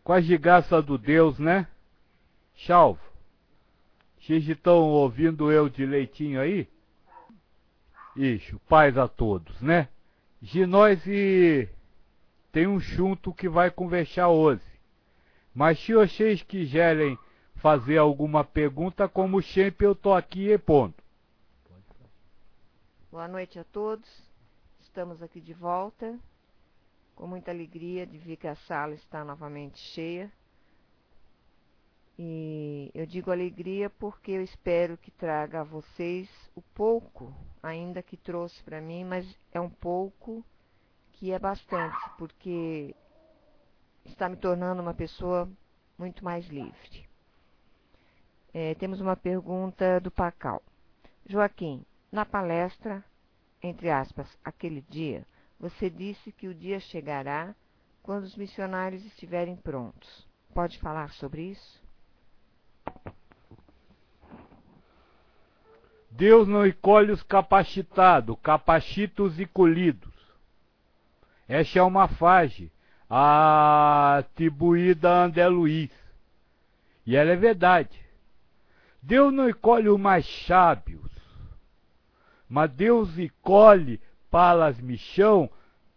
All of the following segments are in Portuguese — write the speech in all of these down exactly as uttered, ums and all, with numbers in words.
Com a graça do Deus, né? Salve. Vocês estão ouvindo eu direitinho aí? Isso, paz a todos, né? De nós e tem um junto que vai conversar hoje. Mas se vocês quiserem fazer alguma pergunta, como sempre eu tô aqui e ponto. Boa noite a todos. Estamos aqui de volta. Com muita alegria de ver que a sala está novamente cheia. E eu digo alegria porque eu espero que traga a vocês o pouco, ainda que trouxe para mim, mas é um pouco que é bastante, porque está me tornando uma pessoa muito mais livre. É, temos uma pergunta do Pacal. Joaquim, na palestra, entre aspas, aquele dia, você disse que o dia chegará quando os missionários estiverem prontos. Pode falar sobre isso? Deus não escolhe os capacitados, capacita os escolhidos. Essa é uma fase atribuída a André Luiz. E ela é verdade. Deus não escolhe os mais sábios, mas Deus escolhe para as missões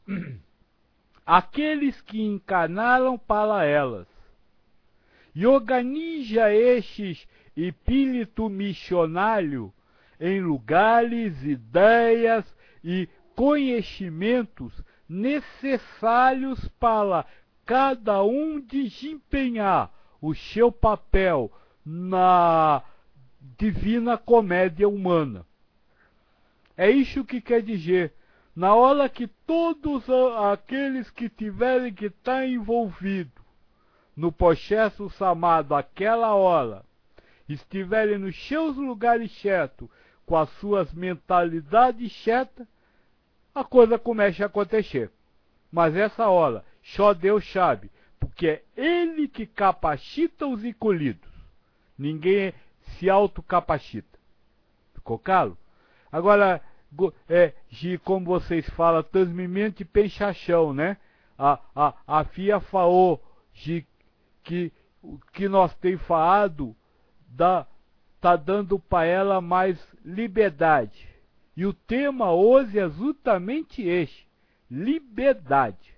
aqueles que encarnaram para elas. E organiza estes espírito missionário em lugares, ideias e conhecimentos necessários para cada um desempenhar o seu papel na divina comédia humana. É isso que quer dizer. Na hora que todos aqueles que tiverem que estar envolvidos no processo chamado aquela hora, estiverem nos seus lugares certos, com as suas mentalidades certas, a coisa começa a acontecer. Mas essa hora, só Deus sabe, porque é Ele que capacita os escolhidos. Ninguém se autocapacita. Ficou claro? Agora, é, de, como vocês falam, transmimento e pensação, né? A, a, a F I A falou de que o que nós temos falado dá, tá dando para ela mais liberdade. E o tema hoje é justamente este, liberdade.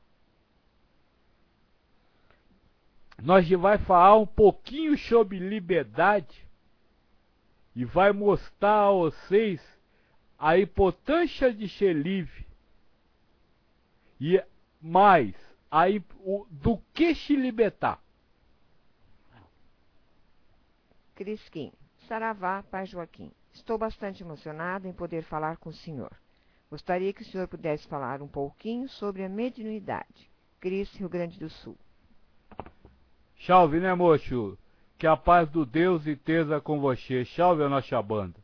Nós já vai falar um pouquinho sobre liberdade e vai mostrar a vocês a importância de ser livre e mais a, o, do que se libertar. Crisquim, Saravá, Pai Joaquim. Estou bastante emocionado em poder falar com o senhor. Gostaria que o senhor pudesse falar um pouquinho sobre a mediunidade. Cris, Rio Grande do Sul. Salve, né, moço? Que a paz do Deus esteja com você. Salve a nossa banda.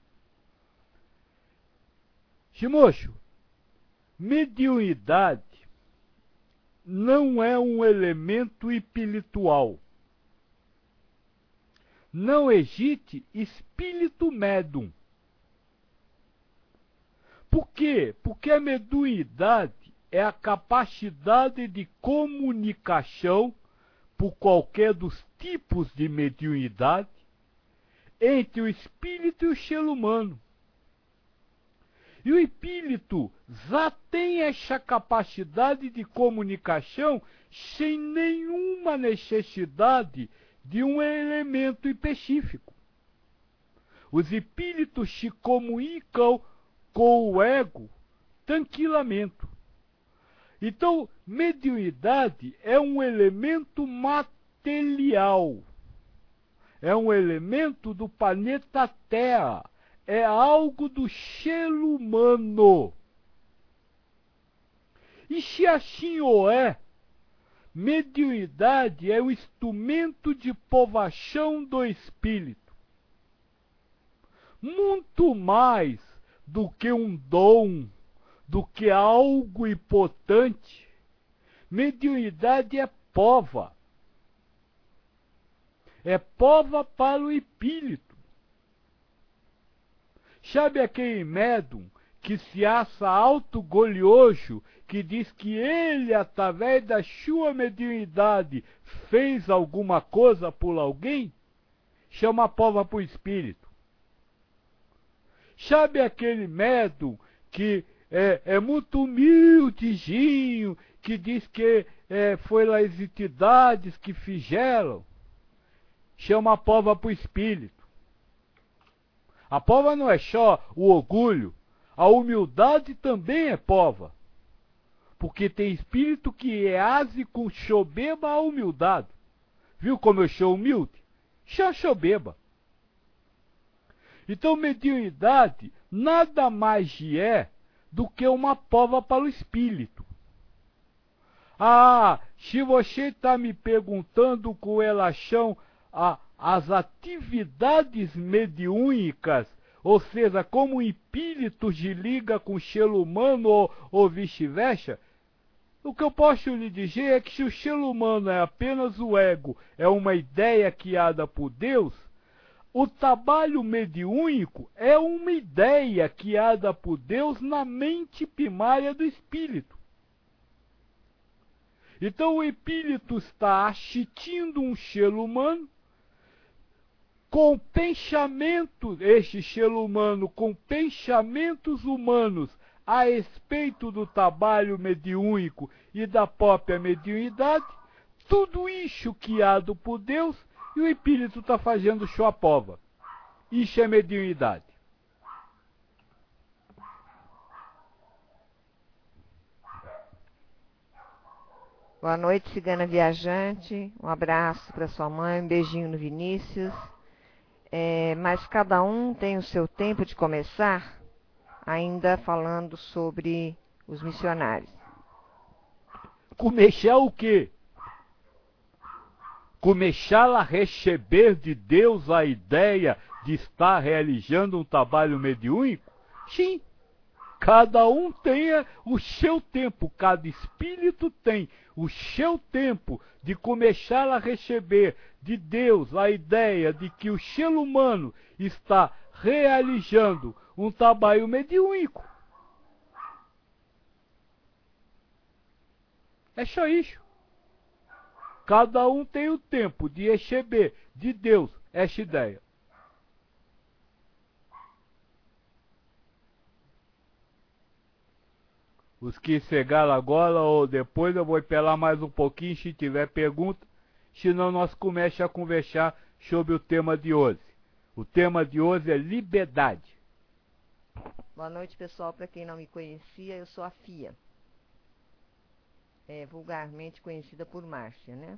Moço, mediunidade não é um elemento espiritual. Não existe espírito médium. Por quê? Porque a mediunidade é a capacidade de comunicação, por qualquer dos tipos de mediunidade, entre o espírito e o ser humano. E o espírito já tem essa capacidade de comunicação sem nenhuma necessidade de um elemento específico. Os espíritos se comunicam com o ego tranquilamente. Então, mediunidade é um elemento material. É um elemento do planeta Terra. É algo do ser humano. E se assim o é, mediunidade é um instrumento de povação do espírito. Muito mais do que um dom, do que algo importante. Mediunidade é pova. É pova para o espírito. Sabe aquele médium que se acha autogolioso, que diz que ele, através da sua mediunidade, fez alguma coisa por alguém, chama a prova para o espírito. Sabe aquele médium que é, é muito humildezinho, que diz que é, foi lá as entidades que fizeram? Chama a prova para o espírito. A prova não é só o orgulho, a humildade também é prova. Porque tem espírito que é ase com soberba a humildade. Viu como eu sou humilde? Sou soberba. Então, mediunidade nada mais é do que uma prova para o espírito. Ah, se você está me perguntando com relação a, às atividades mediúnicas, ou seja, como o espírito se liga com o ser humano ou, ou vice-versa, o que eu posso lhe dizer é que se o ser humano é apenas o ego, é uma ideia criada por Deus, o trabalho mediúnico é uma ideia criada por Deus na mente primária do espírito. Então o espírito está assistindo um ser humano com pensamento, este ser humano com pensamentos humanos a respeito do trabalho mediúnico e da própria mediunidade, tudo isso criado por Deus, e o espírito está fazendo sua prova. Isso é mediunidade. Boa noite, cigana viajante. Um abraço para sua mãe, um beijinho no Vinícius. É, mas cada um tem o seu tempo de começar, ainda falando sobre os missionários. Começar o quê? Começar a receber de Deus a ideia de estar realizando um trabalho mediúnico? Sim. Cada um tem o seu tempo, cada espírito tem o seu tempo de começar a receber de Deus a ideia de que o ser humano está realizando um trabalho mediúnico. É só isso. Cada um tem o tempo de receber de Deus esta ideia. Os que chegaram agora ou depois eu vou esperar mais um pouquinho se tiver pergunta, senão nós começamos a conversar sobre o tema de hoje. O tema de hoje é liberdade. Boa noite, pessoal. Para quem não me conhecia, eu sou a Fia. É, vulgarmente conhecida por Márcia, né?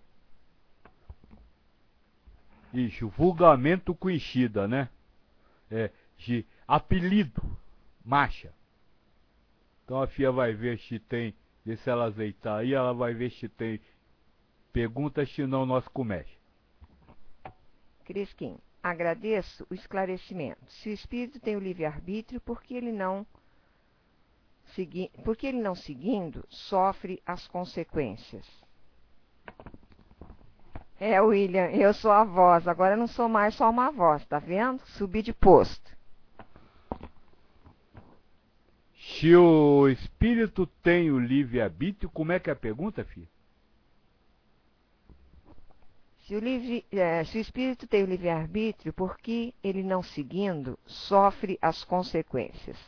Isso, vulgarmente conhecida, né? É, de apelido, Márcia. Então a Fia vai ver se tem, se ela azeitar aí, ela vai ver se tem perguntas, senão nós começamos. Crisquim, agradeço o esclarecimento. Se o espírito tem o livre-arbítrio, por que ele não, segui, por que ele não seguindo, sofre as consequências? É, William, eu sou a voz, agora eu não sou mais só uma voz, tá vendo? Subi de posto. Se o espírito tem o livre-arbítrio, como é que é a pergunta, filha? Se o, livre, é, se o espírito tem o livre-arbítrio, por que ele não seguindo, sofre as consequências?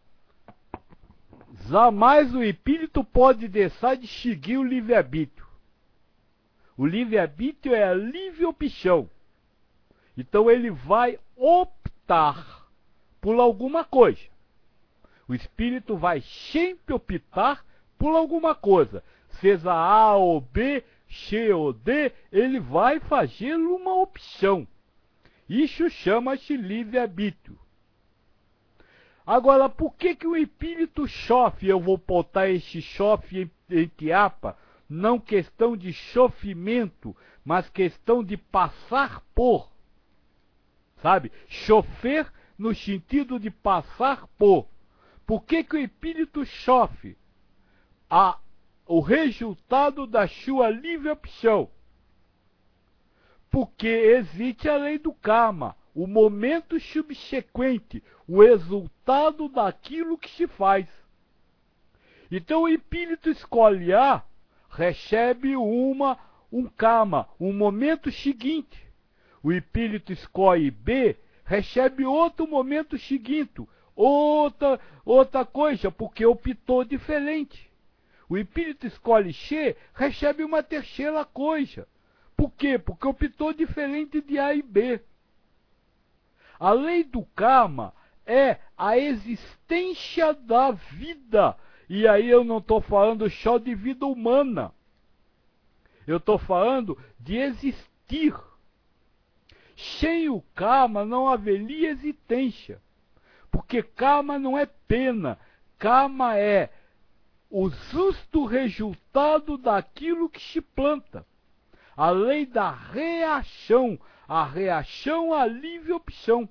Jamais o espírito pode deixar de seguir o livre-arbítrio. O livre-arbítrio é a livre opção. Então ele vai optar por alguma coisa. O espírito vai sempre optar por alguma coisa. Seja A ou B, C ou D, ele vai fazer uma opção. Isso chama-se livre-arbítrio. Agora, por que, que o espírito sofre? Eu vou botar esse sofre entre aspas, não questão de sofrimento, mas questão de passar por. Sabe? Sofrer no sentido de passar por. Por que, que o espírito sofre? A, o resultado da sua livre opção. Porque existe a lei do karma. o momento subsequente, o resultado daquilo que se faz. Então o espírito escolhe A, recebe uma, um karma, um momento seguinte. O espírito escolhe B, recebe outro momento seguinte, outra, outra coisa, porque optou diferente. O espírito escolhe C, recebe uma terceira coisa. Por quê? Porque optou diferente de A e B. A lei do karma é a existência da vida. E aí eu não estou falando só de vida humana. Eu estou falando de existir. Sem o karma não haveria existência. Porque karma não é pena. Karma é o justo resultado daquilo que se planta. A lei da reação. A reação à livre opção.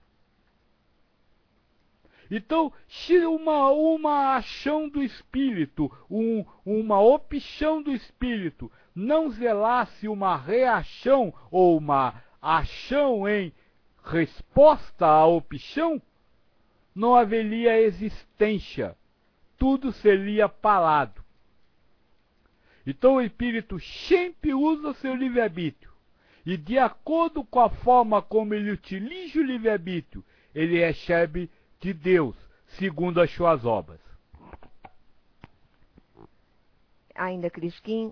Então, se uma, uma ação do espírito, um, uma opção do espírito, não zelasse uma reação ou uma ação em resposta à opção, não haveria existência. Tudo seria parado. Então o espírito sempre usa seu livre-arbítrio. E de acordo com a forma como ele utiliza o livre-arbítrio, ele recebe de Deus, segundo as suas obras. Ainda, Crisquim,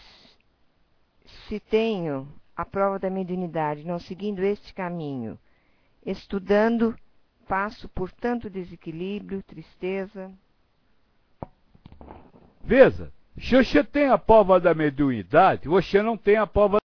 se tenho a prova da mediunidade, não seguindo este caminho, estudando, passo por tanto desequilíbrio, tristeza. Veja, se você tem a prova da mediunidade, você não tem a prova